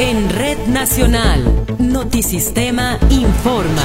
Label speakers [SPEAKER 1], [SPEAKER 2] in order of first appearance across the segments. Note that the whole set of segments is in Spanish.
[SPEAKER 1] En Red Nacional, Notisistema informa.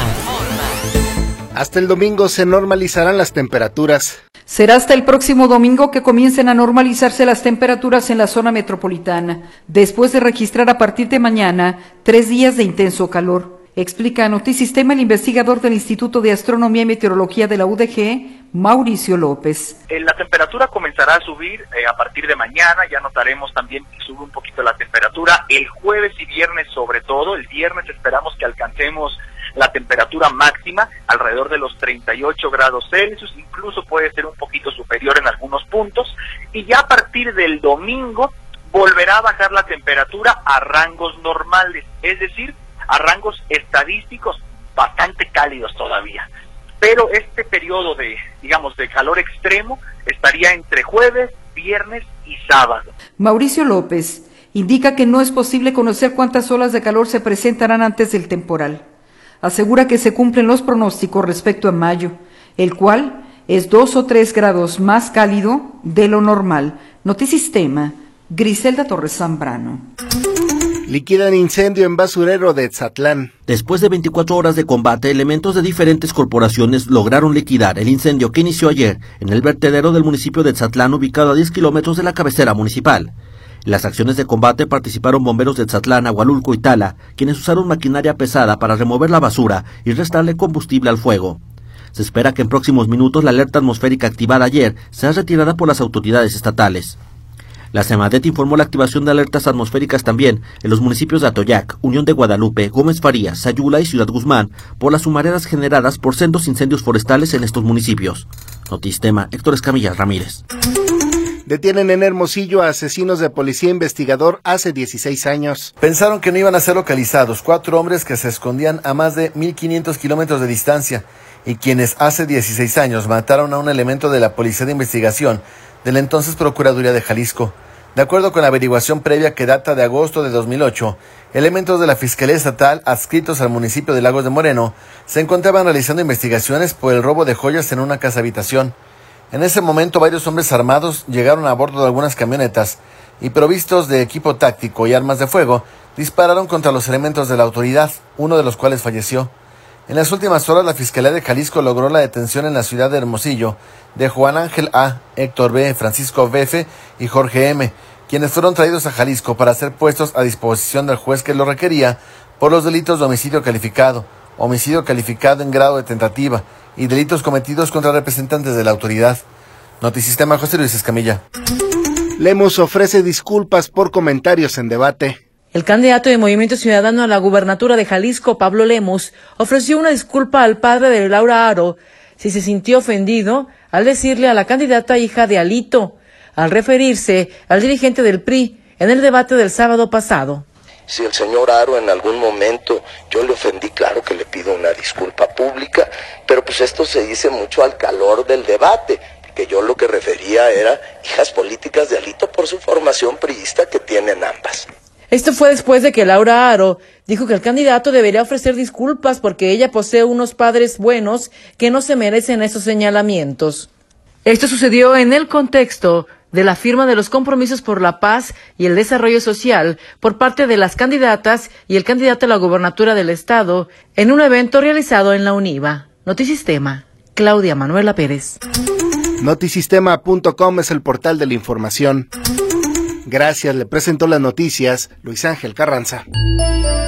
[SPEAKER 2] Hasta el domingo se normalizarán las temperaturas.
[SPEAKER 3] Será hasta el próximo domingo que comiencen a normalizarse las temperaturas en la zona metropolitana, después de registrar a partir de mañana 3 días de intenso calor. Explica a Notisistema el investigador del Instituto de Astronomía y Meteorología de la UDG, Mauricio López.
[SPEAKER 4] La temperatura comenzará a subir a partir de mañana, ya notaremos también que sube un poquito la temperatura. El jueves y viernes sobre todo, el viernes esperamos que alcancemos la temperatura máxima alrededor de los 38 grados Celsius, incluso puede ser un poquito superior en algunos puntos, y ya a partir del domingo volverá a bajar la temperatura a rangos normales, es decir, a rangos estadísticos bastante cálidos todavía. Pero este periodo de calor extremo estaría entre jueves, viernes y sábado.
[SPEAKER 3] Mauricio López indica que no es posible conocer cuántas olas de calor se presentarán antes del temporal. Asegura que se cumplen los pronósticos respecto a mayo, el cual es 2 o 3 grados más cálido de lo normal. Notisistema, Griselda Torres Zambrano.
[SPEAKER 2] Liquidan incendio en basurero de Etzatlán.
[SPEAKER 5] Después de 24 horas de combate, elementos de diferentes corporaciones lograron liquidar el incendio que inició ayer en el vertedero del municipio de Etzatlán, ubicado a 10 kilómetros de la cabecera municipal. En las acciones de combate participaron bomberos de Etzatlán, Agualulco y Tala, quienes usaron maquinaria pesada para remover la basura y restarle combustible al fuego. Se espera que en próximos minutos la alerta atmosférica activada ayer sea retirada por las autoridades estatales. La Semadet informó la activación de alertas atmosféricas también en los municipios de Atoyac, Unión de Guadalupe, Gómez Farías, Sayula y Ciudad Guzmán por las humaredas generadas por sendos incendios forestales en estos municipios. Notisistema, Héctor Escamilla Ramírez.
[SPEAKER 2] Detienen en Hermosillo a asesinos de policía investigador hace 16 años.
[SPEAKER 6] Pensaron que no iban a ser localizados. 4 hombres que se escondían a más de 1,500 kilómetros de distancia y quienes hace 16 años mataron a un elemento de la Policía de Investigación de la entonces Procuraduría de Jalisco. De acuerdo con la averiguación previa que data de agosto de 2008, elementos de la Fiscalía Estatal adscritos al municipio de Lagos de Moreno se encontraban realizando investigaciones por el robo de joyas en una casa habitación. En ese momento varios hombres armados llegaron a bordo de algunas camionetas y provistos de equipo táctico y armas de fuego, dispararon contra los elementos de la autoridad, uno de los cuales falleció. En las últimas horas la Fiscalía de Jalisco logró la detención en la ciudad de Hermosillo de Juan Ángel A., Héctor B., Francisco B.F. y Jorge M., quienes fueron traídos a Jalisco para ser puestos a disposición del juez que lo requería por los delitos de homicidio calificado en grado de tentativa y delitos cometidos contra representantes de la autoridad. Notisistema, José Luis Escamilla.
[SPEAKER 2] Lemus ofrece disculpas por comentarios en debate.
[SPEAKER 7] El candidato de Movimiento Ciudadano a la gubernatura de Jalisco, Pablo Lemus, ofreció una disculpa al padre de Laura Aro si se sintió ofendido al decirle a la candidata hija de Alito, al referirse al dirigente del PRI en el debate del sábado pasado.
[SPEAKER 8] Si el señor Aro en algún momento yo le ofendí, claro que le pido una disculpa pública, pero pues esto se dice mucho al calor del debate, porque yo lo que refería era hijas políticas de Alito por su formación priista que tienen ambas.
[SPEAKER 7] Esto fue después de que Laura Aro dijo que el candidato debería ofrecer disculpas porque ella posee unos padres buenos que no se merecen esos señalamientos. Esto sucedió en el contexto de la firma de los compromisos por la paz y el desarrollo social por parte de las candidatas y el candidato a la gubernatura del estado en un evento realizado en la UNIVA. Notisistema, Claudia Manuela Pérez.
[SPEAKER 2] Notisistema.com es el portal de la información. Gracias, le presentó las noticias Luis Ángel Carranza.